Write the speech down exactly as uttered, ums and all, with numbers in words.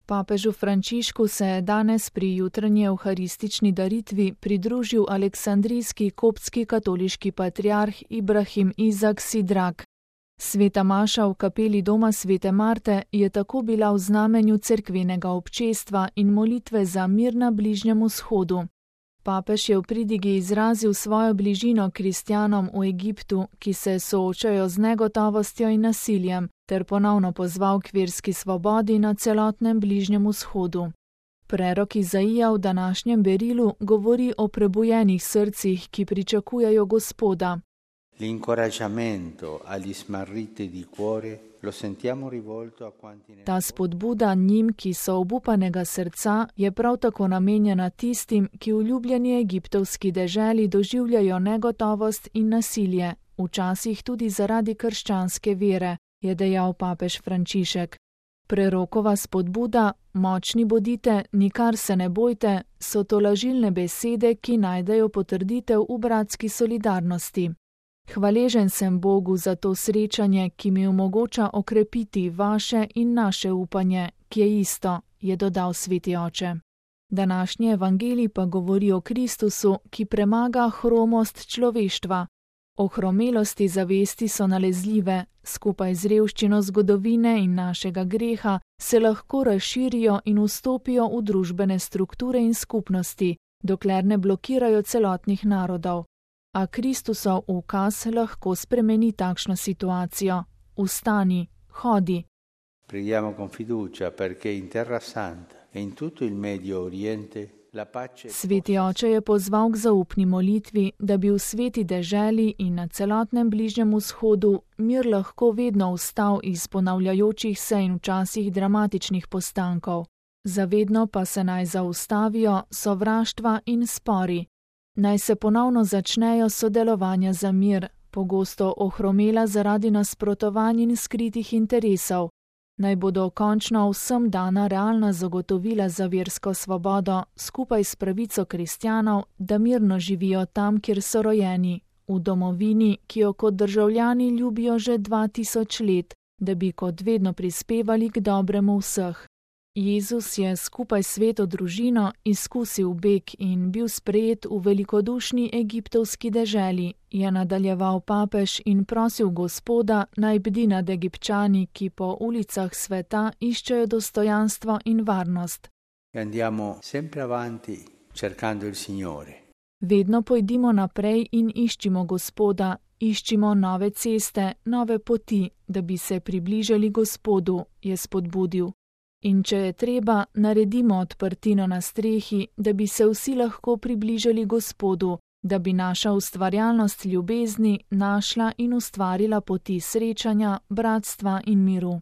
Papežu Frančišku se je danes pri jutranji evharistični daritvi pridružil aleksandrijski koptski katoliški patriarh Ibrahim Izak Sidrak. Sveta maša v kapeli doma svete Marte je tako bila v znamenju cerkvenega občestva in molitve za mir na Bližnjem vzhodu. Papež je v pridigi izrazil svojo bližino kristjanom v Egiptu, ki se soočajo z negotovostjo in nasiljem, ter ponovno pozval k verski svobodi na celotnem Bližnjem vzhodu. Prerok Izaija v današnjem berilu govori o prebujenih srcih, ki pričakujejo Gospoda. L'incoraggiamento agli smarriti di cuore lo sentiamo rivolto a quanti ne... Ta spodbuda njim, ki so obupanega srca, je prav tako namenjena tistim, ki v ljubljeni egiptovski deželi doživljajo negotovost in nasilje, včasih tudi zaradi krščanske vere, je dejal papež Frančišek. Prerokova spodbuda, močni bodite, nikar se ne bojte, so tolažilne besede, ki najdejo potrditev v bratski solidarnosti. Hvaležen sem Bogu za to srečanje, ki mi omogoča okrepiti vaše in naše upanje, ki je isto, je dodal sveti oče. Današnji evangelij pa govori o Kristusu, ki premaga hromost človeštva. Ohromelosti zavesti so nalezljive, skupaj z revščino zgodovine in našega greha se lahko razširijo in vstopijo v družbene strukture in skupnosti, dokler ne blokirajo celotnih narodov. A Kristusov ukaz lahko spremeni takšno situacijo. Vstani, hodi. Preghiamo con fiducia perché in Terra Santa e in tutto il Medio Oriente la pace... Sveti oče je pozval k zaupni molitvi, da bi v sveti deželi in na celotnem Bližnjem vzhodu mir lahko vedno vstal iz ponavljajočih se in včasih dramatičnih postankov. Zavedno pa se naj zaustavijo sovraštva in spori. Naj se ponovno začnejo sodelovanja za mir, pogosto ohromela zaradi nasprotovanj in skritih interesov. Naj bodo končno vsem dana realna zagotovila za versko svobodo, skupaj s pravico kristjanov, da mirno živijo tam, kjer so rojeni, v domovini, ki jo kot državljani ljubijo že dva tisoč let, da bi kot vedno prispevali k dobremu vseh. Jezus je skupaj s sveto družino izkusil beg in bil sprejet v velikodušni egiptovski deželi, je nadaljeval papež in prosil Gospoda, naj bdi nad Egipčani, ki po ulicah sveta iščejo dostojanstvo in varnost. Andiamo sempre avanti cercando il Signore. Vedno pojdimo naprej in iščimo Gospoda, iščimo nove ceste, nove poti, da bi se približali Gospodu, je spodbudil. In če je treba, naredimo odprtino na strehi, da bi se vsi lahko približali Gospodu, da bi naša ustvarjalnost ljubezni našla in ustvarila poti srečanja, bratstva in miru.